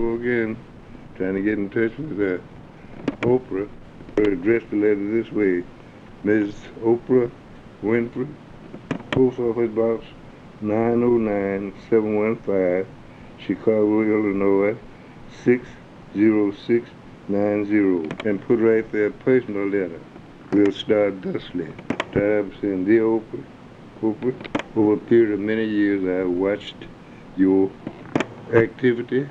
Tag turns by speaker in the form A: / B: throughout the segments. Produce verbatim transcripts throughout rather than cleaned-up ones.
A: go again, trying to get in touch with uh, Oprah. I addressed the letter this way: Miss Oprah Winfrey, Post Office Box nine oh nine seven one five, Chicago, Illinois six zero six nine zero, and put right there personal letter. We'll start thusly. Start saying, Dear Oprah, Oprah, over a period of many years I have watched your activity,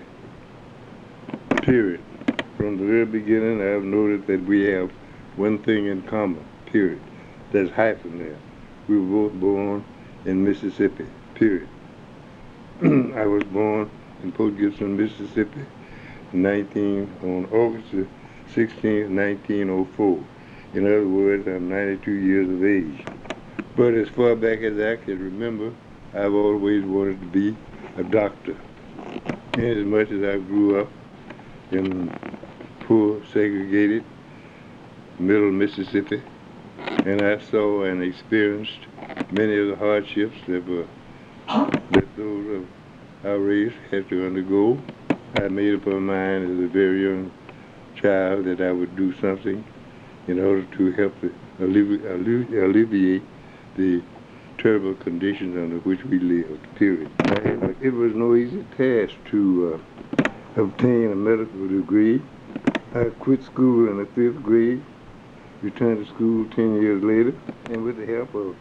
A: period. From the very beginning I have noted that we have one thing in common, period. There's hyphen there. We were both born in Mississippi, period. I was born in Port Gibson, Mississippi, nineteen on August sixteenth, nineteen oh four. In other words, I'm ninety-two years of age. But as far back as I can remember, I've always wanted to be a doctor. And as much as I grew up in poor, segregated, middle Mississippi, and I saw and experienced many of the hardships that were that those of our race had to undergo, I made up my mind as a very young child that I would do something in order to help allevi allevi alleviate the terrible conditions under which we lived, period. I, it was no easy task to uh, obtain a medical degree. I quit school in the fifth grade, returned to school ten years later, and with the help of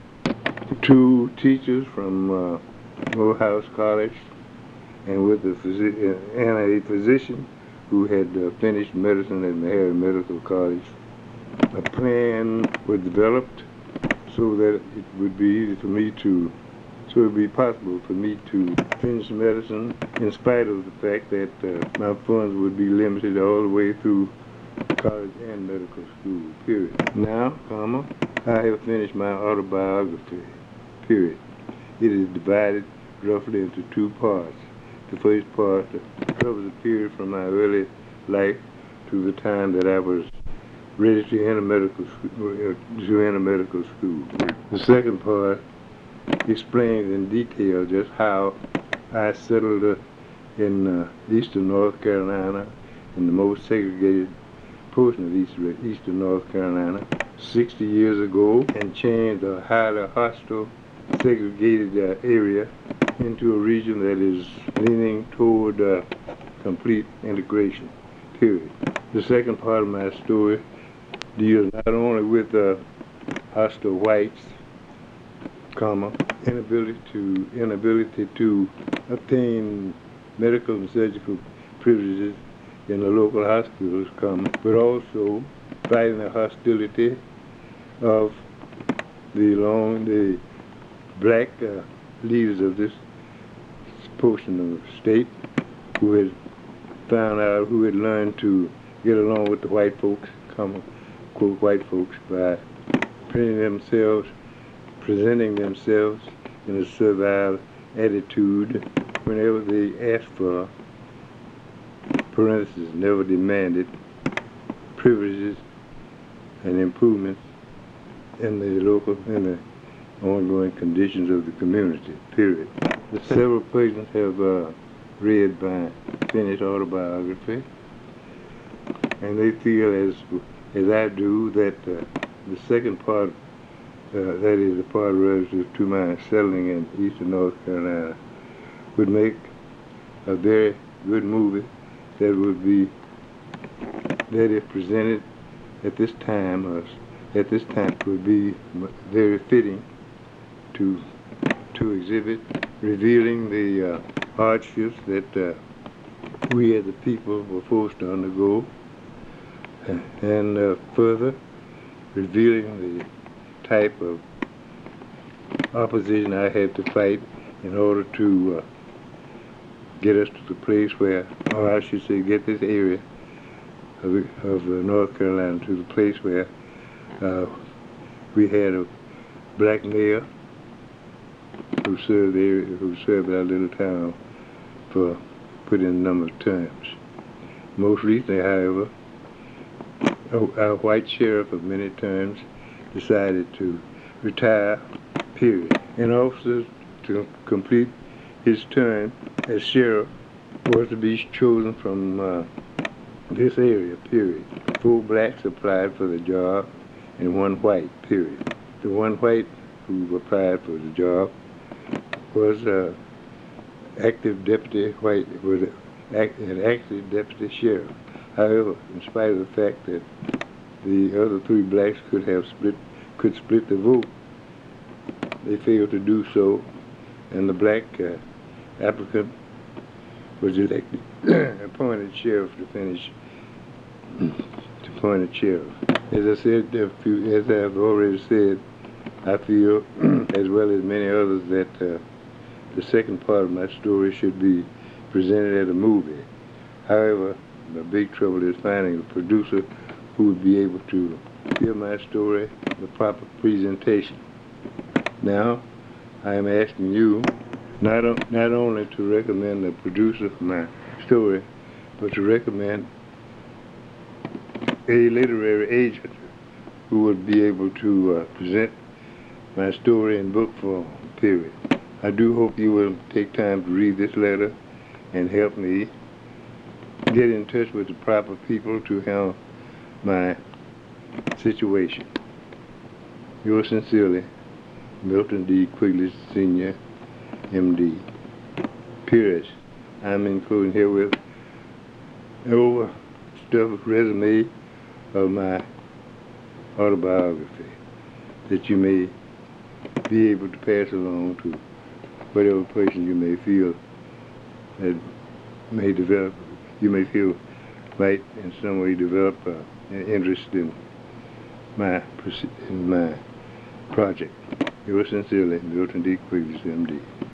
A: two teachers from uh, Morehouse College and with a physi and a physician who had uh, finished medicine at Meharry Medical College, a plan was developed so that it would be easy for me to, so it would be possible for me to finish medicine in spite of the fact that uh, my funds would be limited all the way through college and medical school, period. Now, comma, I have finished my autobiography, period. It is divided roughly into two parts. The first part covers a period from my early life to the time that I was ready to enter medical school, to enter medical school. The second part explains in detail just how I settled uh, in uh, eastern North Carolina, in the most segregated portion of eastern, eastern North Carolina, sixty years ago, and changed a highly hostile, segregated uh, area into a region that is leaning toward uh, complete integration, period. The second part of my story deals not only with uh, hostile whites, comma, inability to inability to obtain medical and surgical privileges in the local hospitals, comma, but also fighting the hostility of the long the black uh, leaders of this portion of the state who had found out, who had learned to get along with the white folks, comma, quote, white folks, by presenting themselves, presenting themselves in a servile attitude whenever they asked for, parentheses, never demanded, privileges and improvements in the local, in the ongoing conditions of the community, period. The several persons have uh, read my finished autobiography, and they feel as as I do that uh, the second part, uh, that is the part relative to my settling in eastern North Carolina, would make a very good movie that would be, that if presented at this time, or at this time, would be very fitting to to exhibit, revealing the uh, hardships that uh, we as the people were forced to undergo, and uh, further revealing the type of opposition I had to fight in order to uh, get us to the place where, or I should say get this area of, of uh, North Carolina to the place where uh, we had a black mayor who served the area, who served our little town for put in a number of terms. Most recently, however, our white sheriff of many terms decided to retire, period. And also to complete his term as sheriff, was to be chosen from uh, this area, period. Four blacks applied for the job and one white, period. The one white who applied for the job was uh, active deputy white, was act, an active deputy sheriff. However, in spite of the fact that the other three blacks could have split, could split the vote, they failed to do so, and the black uh, applicant was elected, appointed sheriff to finish, to appointed sheriff. As I said, a few, as I've already said, I feel, as well as many others, that uh, the second part of my story should be presented as a movie. However, the big trouble is finding a producer who would be able to give my story the proper presentation. Now, I am asking you not, o not only to recommend a producer for my story, but to recommend a literary agent who would be able to uh, present my story in book form, period. I do hope you will take time to read this letter and help me get in touch with the proper people to handle my situation. Yours sincerely, Milton D. Quigley, Senior, M D. P S I'm including here with an overstuffed resume of my autobiography that you may be able to pass along to whatever person you may feel that may develop, you may feel might in some way develop uh, an interest in my, in my project. Yours sincerely, Milton D. Quigley, M D.